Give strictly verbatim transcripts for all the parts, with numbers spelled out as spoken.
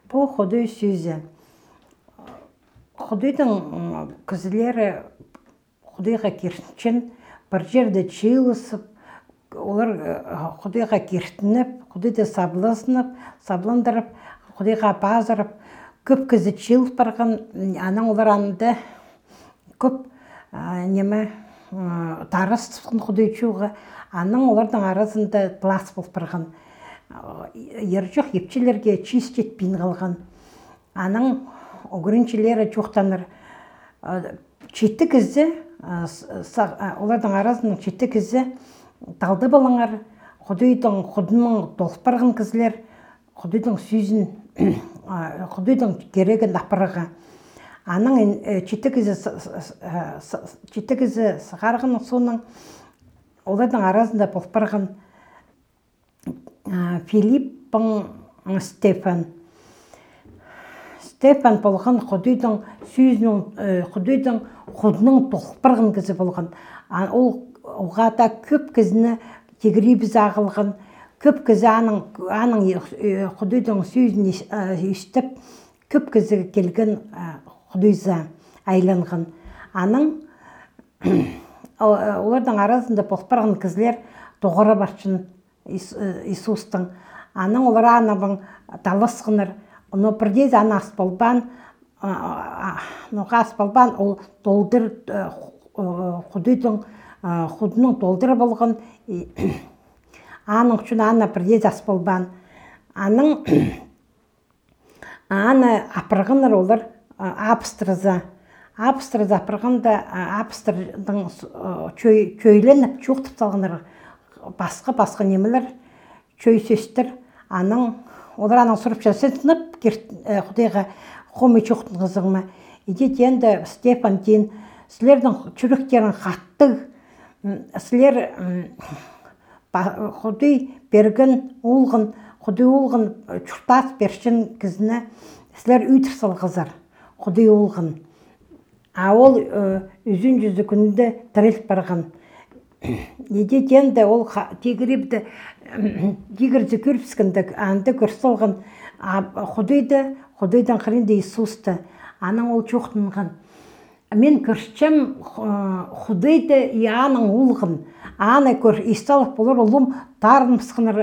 Бұл Құдай сөзі. Құдайдың кізілері Құдайға кертішін бір жерде чиылысып, олар Құдайға кертініп, Құдайды сабласынып, сабландырып, Құдайға базырып, көп кізі чиылып барған, аның олар анды көп немі тарыс тұтқын Құдай чуға, аның олардың арасында плас болып барған. Ержоқ епчелерге чиіз жетпейін қалған. Аның огырынчелері жоқтаныр. Четті кізі, олардың арасының четті кізі талды балаңар, Құдайдың құдының толып барған кізілер, Құдайдың сөзін, Құдайдың керегін апырыға. Аның четті кізі сығарғының соның олардың арасында болып барған Филиппің Стефан. Стефан болған Құдайдың сөзінің, Құдайдың құдының толып барған кізі болған. Ол оғада көп кізіні тегірей біз ағылған, көп кізі аның Құдайдың сөзін естіп, көп кізі келген Құдайза айланған. Аның олардың арасында болып барған кізілер тоғыра баршын Иисустың. Аның олар анабың талысқыныр. Оны бірдейз ана аспалбан, аспалбан ол толдыр, Құдайдың құдының толдыры болған. Аның үшін ана бірдейз аспалбан. Аның ана апырғыныр олар апыстырыза. Апыстырыза апырғында апыстырдың чөйленіп, чоқтып салғыныр. Басқа-басқа немелер, чөй сөстір. Аның олар аның сұрып жасынып, Құдайға қомы чоқтың қызығыма. Едет енді Стефан дейін, сілердің жүректерін қаттық, сілер Құдай берген олғын, Құдай олғын чұртас бершін кізіні, сілер үйтір салғызар, Құдай олғын. А ол үзін жүзі күнді тіреліп барған. Едет енді ол тегірепті, тегірді көріпскінді, анды көрсілген Құдайды, Құдайдан қырынды Иисусты, аның ол жоқтынған. Мен көршчем Құдайды и аның олғын, аны көр, исталық болыр олым тарынымсқыныр,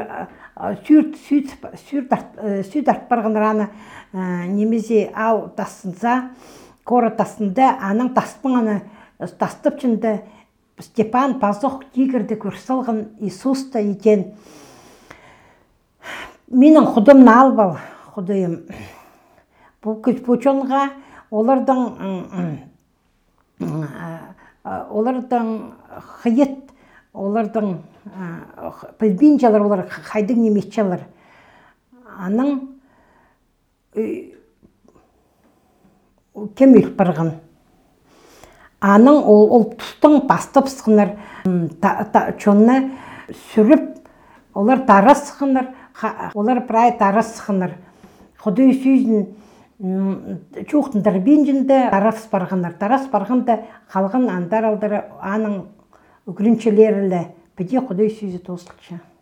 сүйд арт барғыныр аны немезе ау тасынса, кора тасында, аның таспың аны тастып жынды, Степан пазоқ тегірді көрсілген Иисусты екен. Менің құдымны албал, Құдайым. Бұл көчпөчонға олардың олардың қиет, олардың білбейінчалар, олар қайдың неметчалар. Аның кемел барған. Аның ол тұстың бастып сықыныр, чонны сүріп, олар тарас сықыныр, олар прай тарас сықыныр. Құдай сөзін чоқтындар бенжінді тарас барғаныр. Тарас барғанда қалған андар алдары аның үгірінчелерілі, біде Құдай сөзі тосылчы.